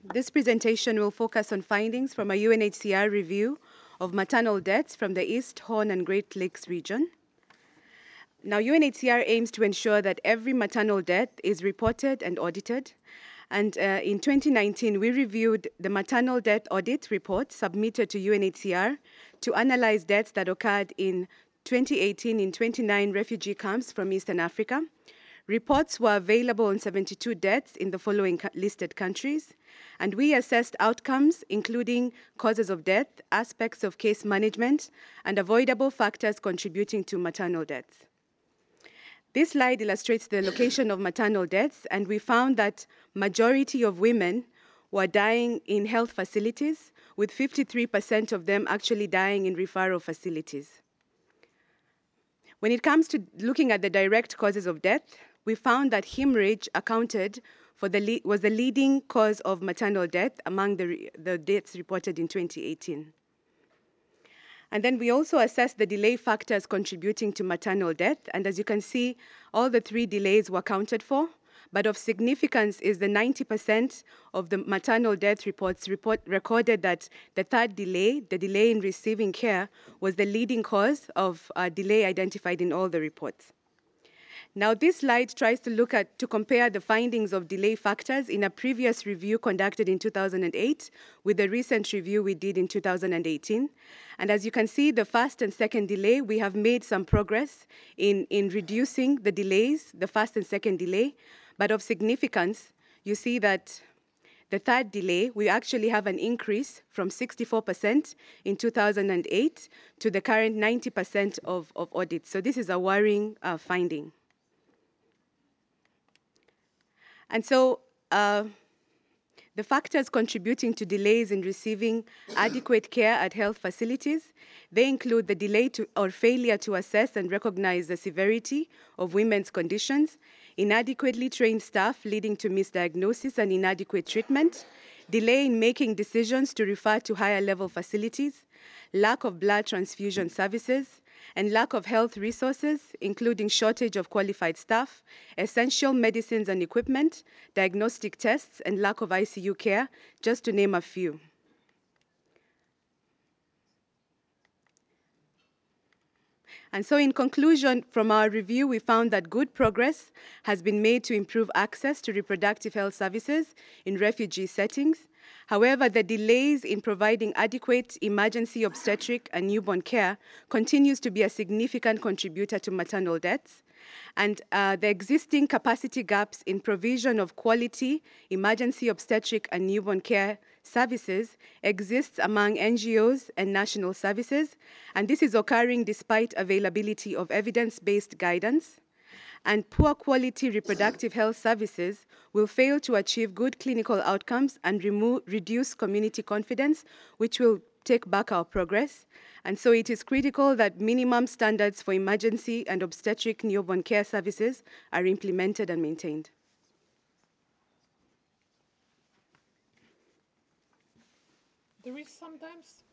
This presentation will focus on findings from a UNHCR review of maternal deaths from the East, Horn, and Great Lakes region. Now, UNHCR aims to ensure that every maternal death is reported and audited. And in 2019, we reviewed the maternal death audit report submitted to UNHCR to analyze deaths that occurred in 2018 in 29 refugee camps from Eastern Africa. Reports were available on 72 deaths in the following listed countries, and we assessed outcomes, including causes of death, aspects of case management, and avoidable factors contributing to maternal deaths. This slide illustrates the location of maternal deaths, and we found that majority of women were dying in health facilities, with 53% of them actually dying in referral facilities. When it comes to looking at the direct causes of death, we found that hemorrhage accounted for was the leading cause of maternal death among the deaths reported in 2018. And then we also assessed the delay factors contributing to maternal death. And as you can see, all the 3 delays were accounted for. But of significance is the 90% of the maternal death reports recorded that the third delay, the delay in receiving care, was the leading cause of delay identified in all the reports. Now, this slide tries to compare the findings of delay factors in a previous review conducted in 2008 with the recent review we did in 2018. And as you can see, the first and second delay, we have made some progress in reducing the delays, the first and second delay. But of significance, you see that the third delay, we actually have an increase from 64% in 2008 to the current 90% of audits. So this is a worrying finding. And so the factors contributing to delays in receiving adequate care at health facilities, they include the delay or failure to assess and recognize the severity of women's conditions, inadequately trained staff leading to misdiagnosis and inadequate treatment, delay in making decisions to refer to higher level facilities, lack of blood transfusion services, and lack of health resources, including shortage of qualified staff, essential medicines and equipment, diagnostic tests, and lack of ICU care, just to name a few. And so in conclusion, from our review, we found that good progress has been made to improve access to reproductive health services in refugee settings. However, the delays in providing adequate emergency obstetric and newborn care continues to be a significant contributor to maternal deaths. And the existing capacity gaps in provision of quality emergency obstetric and newborn care services exists among NGOs and national services, and this is occurring despite availability of evidence-based guidance. And poor quality reproductive health services will fail to achieve good clinical outcomes and reduce community confidence, which will take back our progress. And so it is critical that minimum standards for emergency and obstetric newborn care services are implemented and maintained. There is sometimes